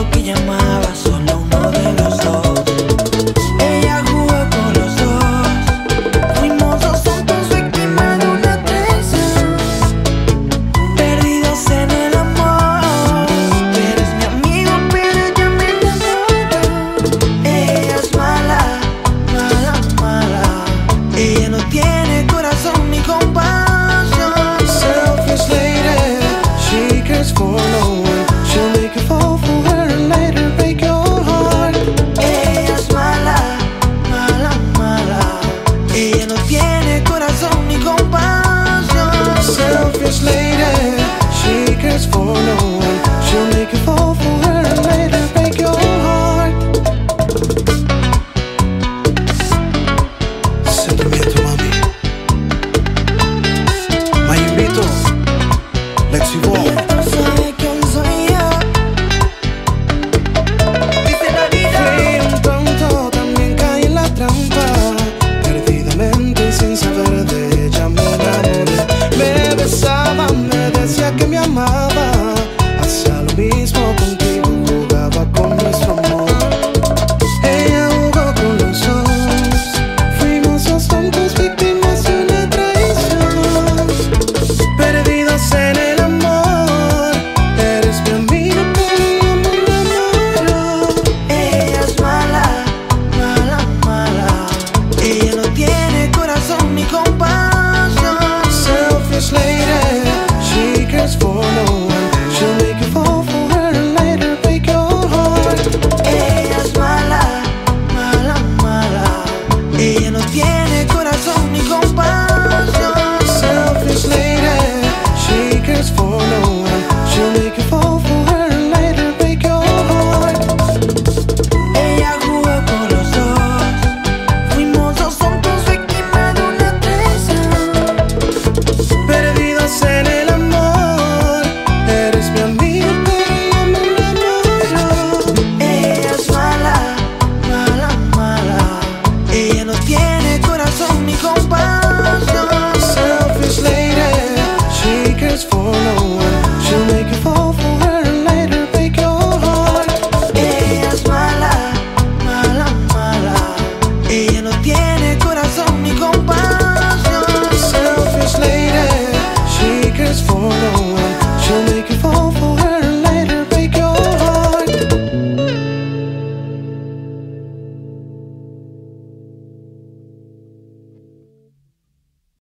que llamaba solo uno de los dos. Ella jugó con los dos. Fuimos dos tontos víctimas de una traición, perdidos en el amor. Eres mi amigo, pero ella me enamoró. Ella es mala, mala, mala. Ella no tiene corazón ni compasión. Selfish lady, she cares for no one. She'll make you fall for her and later break your heart. Ella es mala, mala, mala. Ella no tiene corazón ni compasión. Selfish lady, she cares for no one. She'll make you fall for her and later break your heart. Sentimiento, mami. Mayimito, let's evolve. Tú sabes quién soy yo. Dice la vida. Fui un tonto, también caí en la trampa. Perdidamente y sin saber de ella me enamoré. Me besaba, me decía que me amaba. Hacía lo mismo contigo, jugaba con nuestro amor. Ella jugó con los dos. Fuimos dos tontos víctimas de una traición, perdidos en el amor. Eres mi amigo, pero yo me enamoro. Ella es mala, mala, mala. Ella no tiene corazón ni compasión. Selfish lady, she cares for no one. She'll make you fall for her and later break your heart. Ella es mala, mala, mala. Ella no tiene corazón ni compasión. Selfish lady, she cares for no one. She'll make you fall for her and later break your heart. Ella jugó con los dos. Fuimos dos tontos víctimas de una traición, Perdidos en el amor. Eres mi amigo, pero yo me enamoro. ella es mala, mala, mala. Ella no tiene corazón ni compasión. Selfish lady, she cares for no one. She'll make you fall for her and later break your heart. Ella es mala, mala, mala. Ella no tiene corazón ni compasión. Selfish lady, she cares for no one.